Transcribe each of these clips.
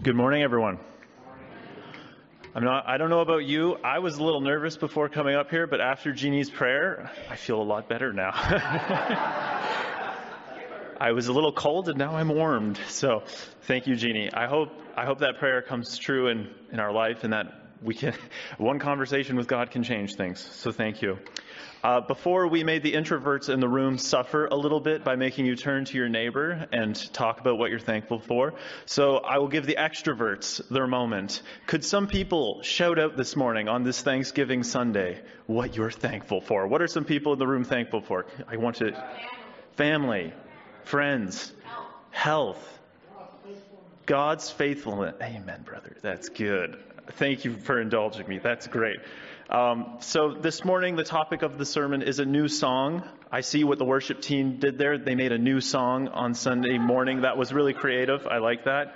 Good morning, everyone. I don't know about you. I was a little nervous before coming up here, but after Jeannie's prayer, I feel a lot better now. I was a little cold and now I'm warmed. So thank you, Jeannie. I hope that prayer comes true in our life and that one conversation with God can change things. So thank you. Before we made the introverts in the room suffer a little bit by making you turn to your neighbor and talk about what you're thankful for. So I will give the extroverts their moment. Could some people shout out this morning on this Thanksgiving Sunday what you're thankful for? What are some people in the room thankful for? I want to... Family, friends, health, God's faithfulness. Amen, brother. That's good. Thank you for indulging me. That's great. So this morning, the topic of the sermon is a new song. I see what the worship team did there. They made a new song on Sunday morning. That was really creative. I like that.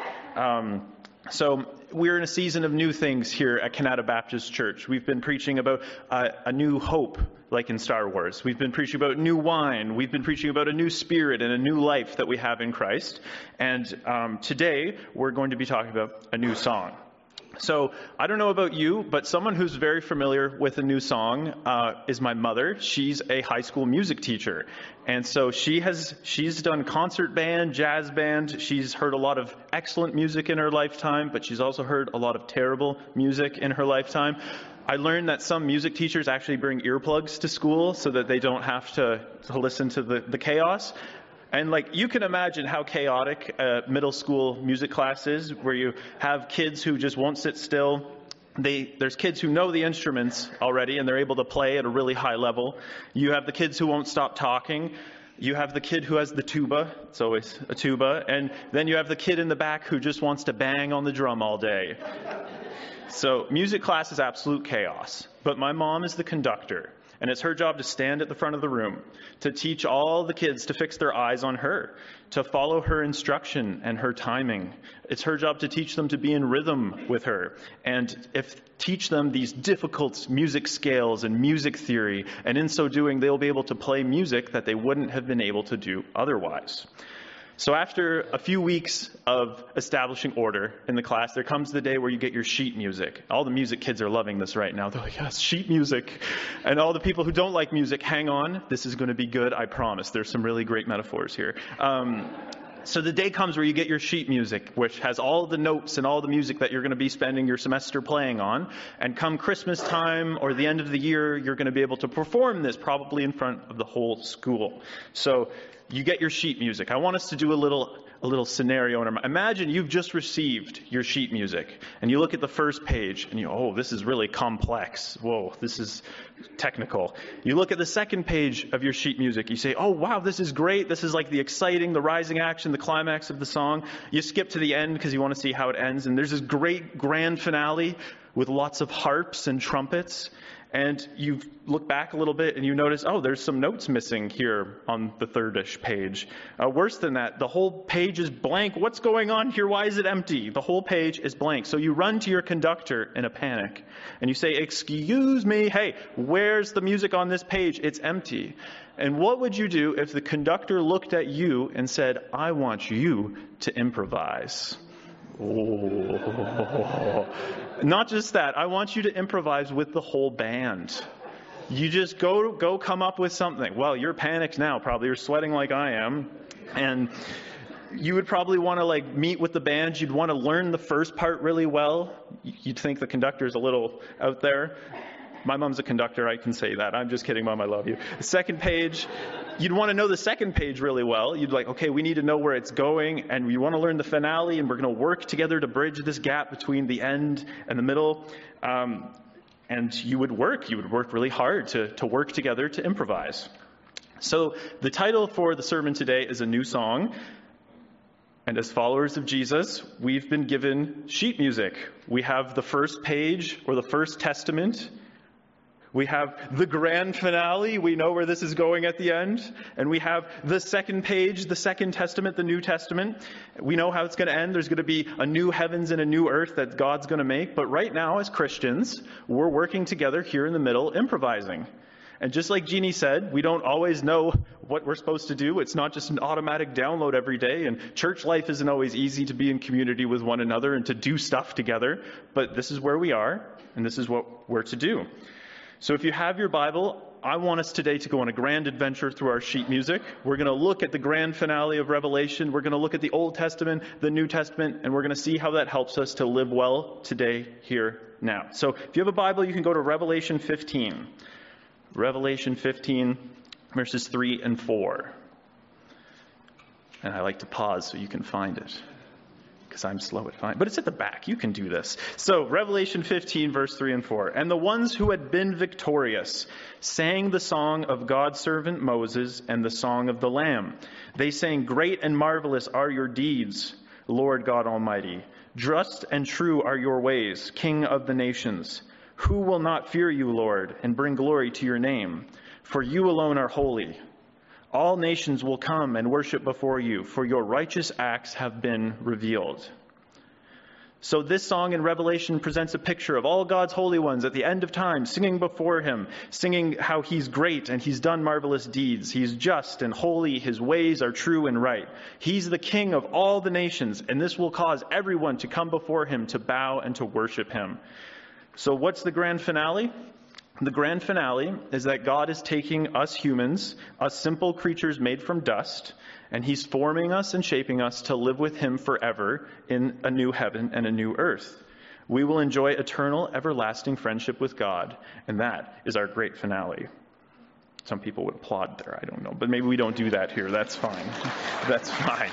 So we're in a season of new things here at Kanata Baptist Church. We've been preaching about a new hope, like in Star Wars. We've been preaching about new wine. We've been preaching about a new spirit and a new life that we have in Christ. And today, we're going to be talking about a new song. So I don't know about you, but someone who's very familiar with a new song is my mother. She's a high school music teacher. And so she's done concert band, jazz band. She's heard a lot of excellent music in her lifetime, but she's also heard a lot of terrible music in her lifetime. I learned that some music teachers actually bring earplugs to school so that they don't have to listen to the chaos. And you can imagine how chaotic middle school music class is, where you have kids who just won't sit still. There's kids who know the instruments already, and they're able to play at a really high level. You have the kids who won't stop talking. You have the kid who has the tuba. It's always a tuba. And then you have the kid in the back who just wants to bang on the drum all day. So music class is absolute chaos. But my mom is the conductor. And it's her job to stand at the front of the room, to teach all the kids to fix their eyes on her, to follow her instruction and her timing. It's her job to teach them to be in rhythm with her, and teach them these difficult music scales and music theory. And in so doing, they'll be able to play music that they wouldn't have been able to do otherwise. So after a few weeks of establishing order in the class, there comes the day where you get your sheet music. All the music kids are loving this right now. They're like, yes, sheet music. And all the people who don't like music, hang on. This is going to be good, I promise. There's some really great metaphors here. So the day comes where you get your sheet music, which has all the notes and all the music that you're going to be spending your semester playing on. And come Christmas time or the end of the year, you're going to be able to perform this probably in front of the whole school. So you get your sheet music. I want us to do a little scenario. Imagine you've just received your sheet music, and you look at the first page, and this is really complex. Whoa, this is technical. You look at the second page of your sheet music. You say, oh, wow, this is great. This is like the rising action, the climax of the song. You skip to the end because you want to see how it ends, and there's this great grand finale with lots of harps and trumpets. And you look back a little bit and you notice, oh, there's some notes missing here on the third-ish page. Worse than that, the whole page is blank. What's going on here? Why is it empty? The whole page is blank. So you run to your conductor in a panic and you say, excuse me, hey, where's the music on this page? It's empty. And what would you do if the conductor looked at you and said, I want you to improvise? Oh. Not just that, I want you to improvise with the whole band. You just go come up with something. Well, you're panicked now, probably. You're sweating like I am. And you would probably want to meet with the band. You'd want to learn the first part really well. You'd think the conductor's a little out there. My mom's a conductor, I can say that. I'm just kidding, Mom, I love you. The second page, you'd want to know the second page really well. You'd okay, we need to know where it's going, and we want to learn the finale, and we're going to work together to bridge this gap between the end and the middle. And you would work really hard to work together to improvise. So the title for the sermon today is A New Song. And as followers of Jesus, we've been given sheet music. We have the first page, or the first testament. We have the grand finale. We know where this is going at the end. And we have the second page, the second testament, the New Testament. We know how it's going to end. There's going to be a new heavens and a new earth that God's going to make. But right now, as Christians, we're working together here in the middle, improvising. And just like Jeannie said, we don't always know what we're supposed to do. It's not just an automatic download every day. And church life isn't always easy to be in community with one another and to do stuff together. But this is where we are, and this is what we're to do. So if you have your Bible, I want us today to go on a grand adventure through our sheet music. We're going to look at the grand finale of Revelation. We're going to look at the Old Testament, the New Testament, and we're going to see how that helps us to live well today, here, now. So if you have a Bible, you can go to Revelation 15. Revelation 15, verses 3 and 4. And I like to pause so you can find it, because I'm slow at finding. But it's at the back. You can do this. So Revelation 15, verse 3 and 4. And the ones who had been victorious sang the song of God's servant Moses and the song of the Lamb. They sang, "Great and marvelous are your deeds, Lord God Almighty. Just and true are your ways, King of the nations. Who will not fear you, Lord, and bring glory to your name? For you alone are holy. All nations will come and worship before you, for your righteous acts have been revealed." So this song in Revelation presents a picture of all God's holy ones at the end of time, singing before him, singing how he's great and he's done marvelous deeds. He's just and holy. His ways are true and right. He's the King of all the nations, and this will cause everyone to come before him to bow and to worship him. So what's the grand finale? The grand finale is that God is taking us humans, us simple creatures made from dust, and he's forming us and shaping us to live with him forever in a new heaven and a new earth. We will enjoy eternal, everlasting friendship with God, and that is our great finale. Some people would applaud there, I don't know, but maybe we don't do that here. That's fine. That's fine.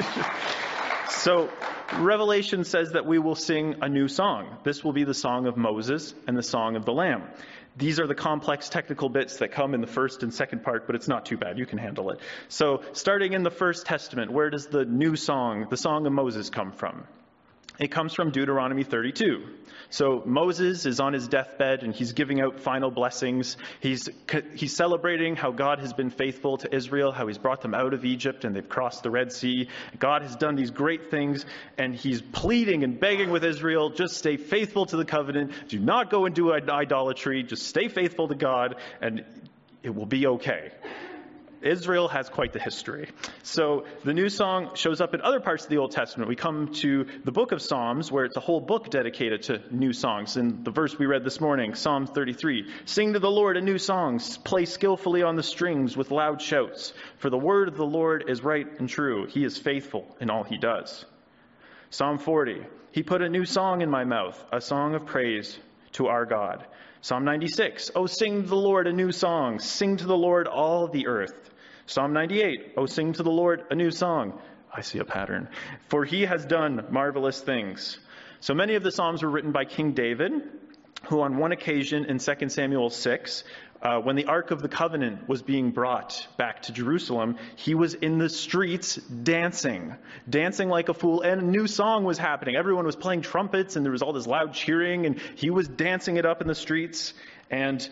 So Revelation says that we will sing a new song. This will be the song of Moses and the song of the Lamb. These are the complex technical bits that come in the first and second part, but it's not too bad. You can handle it. So starting in the First Testament, where does the new song, the song of Moses, come from? It comes from Deuteronomy 32. So Moses is on his deathbed and he's giving out final blessings. He's celebrating how God has been faithful to Israel, how he's brought them out of Egypt and they've crossed the Red Sea. God has done these great things, and he's pleading and begging with Israel, just stay faithful to the covenant. Do not go and do idolatry. Just stay faithful to God and it will be okay. Israel has quite the history. So the new song shows up in other parts of the Old Testament. We come to the book of Psalms, where it's a whole book dedicated to new songs. In the verse we read this morning, Psalm 33, "Sing to the Lord a new song, play skillfully on the strings with loud shouts. For the word of the Lord is right and true. He is faithful in all he does." Psalm 40, "He put a new song in my mouth, a song of praise to our God." Psalm 96, "Oh, sing to the Lord a new song. Sing to the Lord all the earth." Psalm 98, "Oh, sing to the Lord a new song." I see a pattern. "For he has done marvelous things." So many of the Psalms were written by King David, who on one occasion in 2 Samuel 6, when the Ark of the Covenant was being brought back to Jerusalem, he was in the streets dancing like a fool, and a new song was happening. Everyone was playing trumpets, and there was all this loud cheering, and he was dancing it up in the streets. And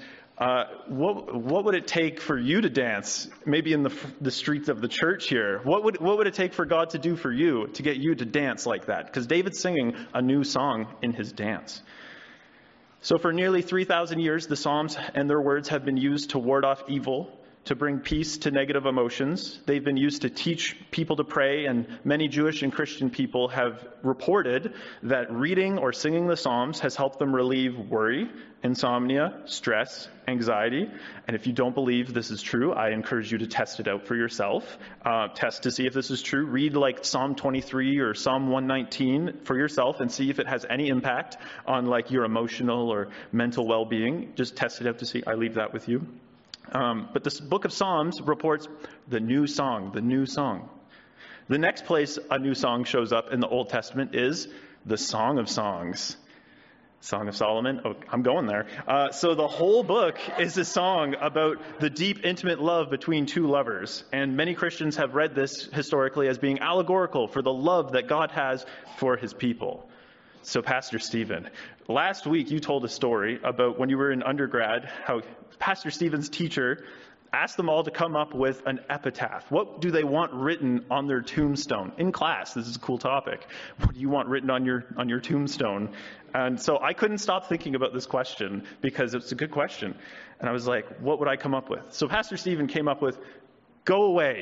what would it take for you to dance, maybe in the streets of the church here? What would it take for God to do for you, to get you to dance like that? Because David's singing a new song in his dance. So for nearly 3,000 years, the Psalms and their words have been used to ward off evil, to bring peace to negative emotions. They've been used to teach people to pray, and many Jewish and Christian people have reported that reading or singing the Psalms has helped them relieve worry, insomnia, stress, anxiety. And if you don't believe this is true, I encourage you to test it out for yourself. Test to see if this is true. Read like Psalm 23 or Psalm 119 for yourself and see if it has any impact on like your emotional or mental well-being. Just test it out to see. I leave that with you. But this book of Psalms reports the new song, the new song. The next place a new song shows up in the Old Testament is the Song of Songs. Song of Solomon. Oh, I'm going there. So the whole book is a song about the deep, intimate love between two lovers. And many Christians have read this historically as being allegorical for the love that God has for his people. So Pastor Stephen, last week you told a story about when you were in undergrad, how Pastor Stephen's teacher ask them all to come up with an epitaph. What do they want written on their tombstone? In class, this is a cool topic. What do you want written on your tombstone? And so I couldn't stop thinking about this question because it's a good question. And I was like, what would I come up with? So Pastor Stephen came up with, "Go away.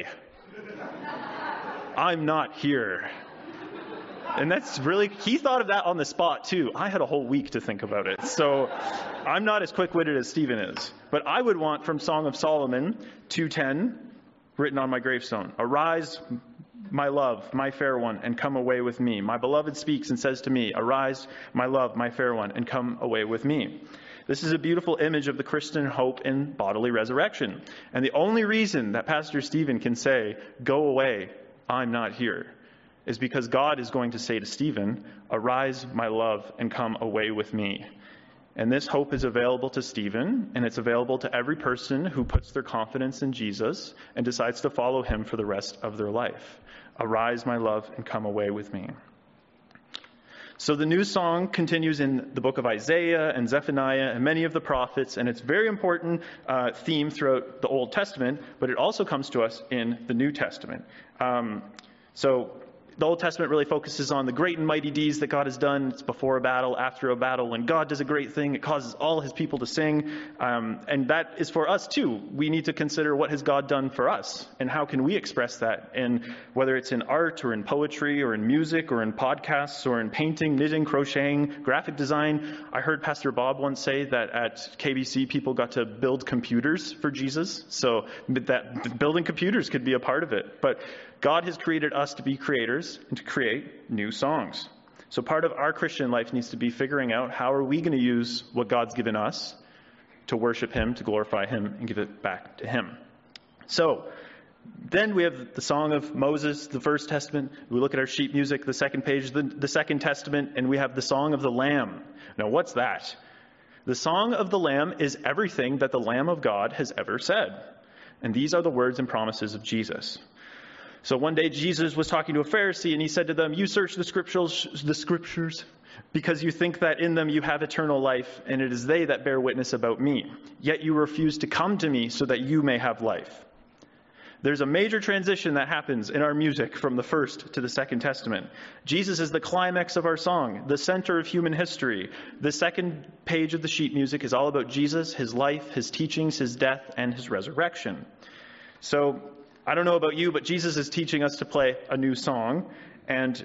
I'm not here." And that's really, he thought of that on the spot too. I had a whole week to think about it. So I'm not as quick-witted as Stephen is. But I would want from Song of Solomon 2:10 written on my gravestone. "Arise, my love, my fair one, and come away with me. My beloved speaks and says to me, arise, my love, my fair one, and come away with me." This is a beautiful image of the Christian hope in bodily resurrection. And the only reason that Pastor Stephen can say, "Go away, I'm not here," is because God is going to say to Stephen, "Arise, my love, and come away with me." And this hope is available to Stephen, and it's available to every person who puts their confidence in Jesus and decides to follow him for the rest of their life. "Arise, my love, and come away with me." So the new song continues in the book of Isaiah and Zephaniah and many of the prophets, and it's a very important theme throughout the Old Testament, but it also comes to us in the New Testament. So the Old Testament really focuses on the great and mighty deeds that God has done. It's before a battle, after a battle. When God does a great thing, it causes all his people to sing. And that is for us too. We need to consider, what has God done for us? And how can we express that? And whether it's in art or in poetry or in music or in podcasts or in painting, knitting, crocheting, graphic design. I heard Pastor Bob once say that at KBC people got to build computers for Jesus. So that building computers could be a part of it. But God has created us to be creators and to create new songs. So part of our Christian life needs to be figuring out, how are we going to use what God's given us to worship him, to glorify him, and give it back to him. So then we have the Song of Moses, the First Testament. We look at our sheet music, the second page, the Second Testament, and we have the Song of the Lamb. Now, what's that? The Song of the Lamb is everything that the Lamb of God has ever said. And these are the words and promises of Jesus. So one day Jesus was talking to a Pharisee, and he said to them, "You search the scriptures because you think that in them you have eternal life, and it is they that bear witness about me. Yet you refuse to come to me so that you may have life." There's a major transition that happens in our music from the First to the Second Testament. Jesus is the climax of our song, the center of human history. The second page of the sheet music is all about Jesus, his life, his teachings, his death, and his resurrection. So I don't know about you, but Jesus is teaching us to play a new song, and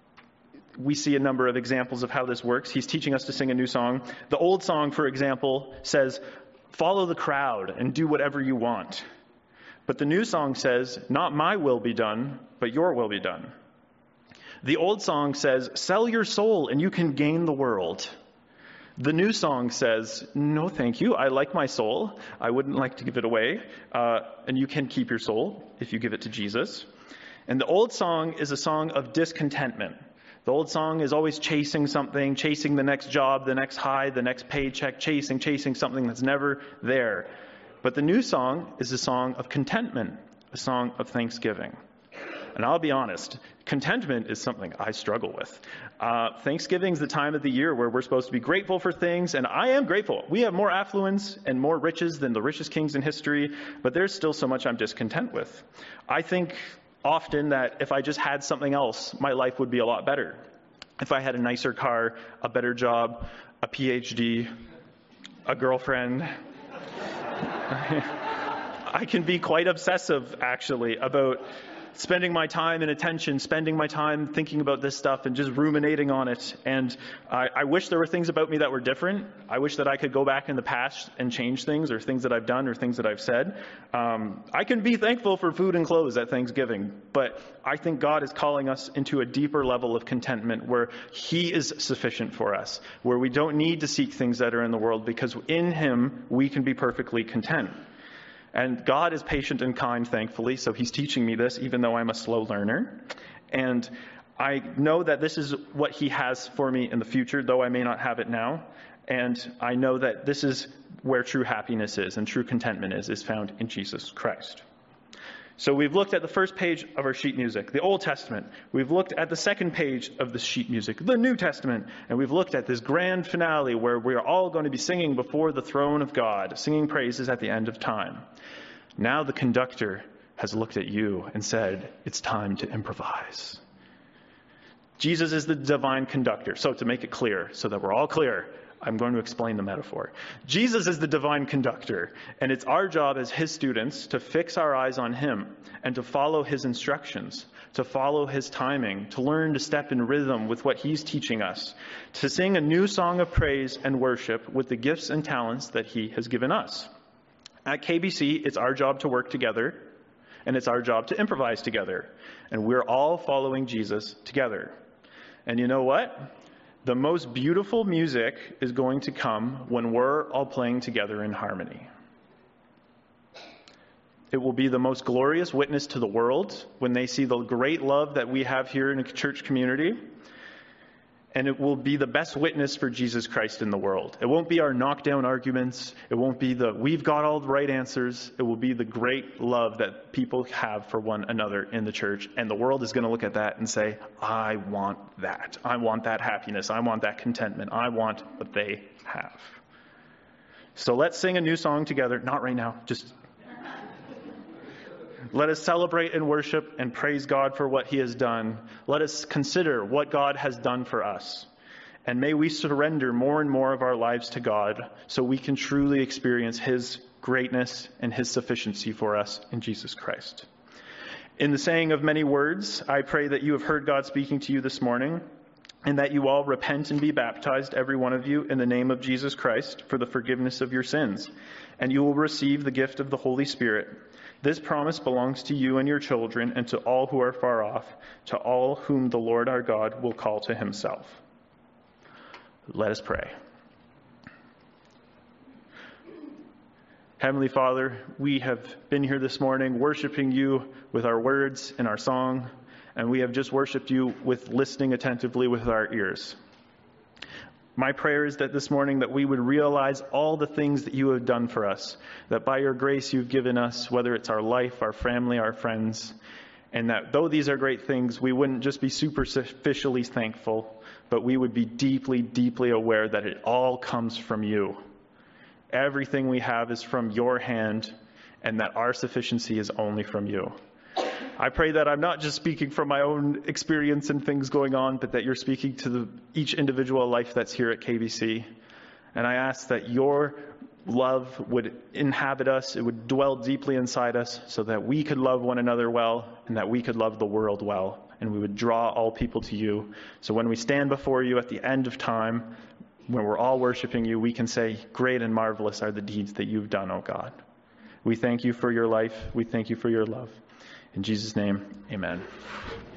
we see a number of examples of how this works. He's teaching us to sing a new song. The old song, for example, says, "Follow the crowd and do whatever you want." But the new song says, "Not my will be done, but your will be done." The old song says, "Sell your soul and you can gain the world." The new song says, "No, thank you. I like my soul. I wouldn't like to give it away. And you can keep your soul if you give it to Jesus." And the old song is a song of discontentment. The old song is always chasing something, chasing the next job, the next high, the next paycheck, chasing something that's never there. But the new song is a song of contentment, a song of thanksgiving. And I'll be honest, contentment is something I struggle with. Thanksgiving is the time of the year where we're supposed to be grateful for things, and I am grateful. We have more affluence and more riches than the richest kings in history, but there's still so much I'm discontent with. I think often that if I just had something else, my life would be a lot better. If I had a nicer car, a better job, a PhD, a girlfriend. I can be quite obsessive, actually, about spending my time and attention, spending my time thinking about this stuff and just ruminating on it. And I wish there were things about me that were different. I wish that I could go back in the past and change things, or things that I've done, or things that I've said. I can be thankful for food and clothes at Thanksgiving, but I think God is calling us into a deeper level of contentment where he is sufficient for us, where we don't need to seek things that are in the world, because in him we can be perfectly content. And God is patient and kind, thankfully, so he's teaching me this, even though I'm a slow learner. And I know that this is what he has for me in the future, though I may not have it now. And I know that this is where true happiness is, and true contentment is found in Jesus Christ. So we've looked at the first page of our sheet music, the Old Testament. We've looked at the second page of the sheet music, the New Testament. And we've looked at this grand finale where we are all going to be singing before the throne of God, singing praises at the end of time. Now the conductor has looked at you and said, it's time to improvise. Jesus is the divine conductor. So to make it clear, so that we're all clear, I'm going to explain the metaphor. Jesus is the divine conductor, and it's our job as his students to fix our eyes on him and to follow his instructions, to follow his timing, to learn to step in rhythm with what he's teaching us, to sing a new song of praise and worship with the gifts and talents that he has given us. At KBC, it's our job to work together, and it's our job to improvise together. And we're all following Jesus together. And you know what? The most beautiful music is going to come when we're all playing together in harmony. It will be the most glorious witness to the world when they see the great love that we have here in a church community. And it will be the best witness for Jesus Christ in the world. It won't be our knockdown arguments. It won't be the we've got all the right answers. It will be the great love that people have for one another in the church. And the world is going to look at that and say, I want that. I want that happiness. I want that contentment. I want what they have. So let's sing a new song together. Not right now. Just let us celebrate and worship and praise God for what he has done. Let us consider what God has done for us. And may we surrender more and more of our lives to God so we can truly experience his greatness and his sufficiency for us in Jesus Christ. In the saying of many words, I pray that you have heard God speaking to you this morning, and that you all repent and be baptized, every one of you, in the name of Jesus Christ for the forgiveness of your sins. And you will receive the gift of the Holy Spirit. This promise belongs to you and your children and to all who are far off, to all whom the Lord our God will call to himself. Let us pray. Heavenly Father, we have been here this morning worshiping you with our words and our song, and we have just worshiped you with listening attentively with our ears. My prayer is that this morning that we would realize all the things that you have done for us, that by your grace you've given us, whether it's our life, our family, our friends, and that though these are great things, we wouldn't just be superficially thankful, but we would be deeply, deeply aware that it all comes from you. Everything we have is from your hand, and that our sufficiency is only from you. I pray that I'm not just speaking from my own experience and things going on, but that you're speaking to each individual life that's here at KBC. And I ask that your love would inhabit us, it would dwell deeply inside us so that we could love one another well and that we could love the world well. And we would draw all people to you. So when we stand before you at the end of time, when we're all worshiping you, we can say, great and marvelous are the deeds that you've done, O God. We thank you for your life. We thank you for your love. In Jesus' name, amen.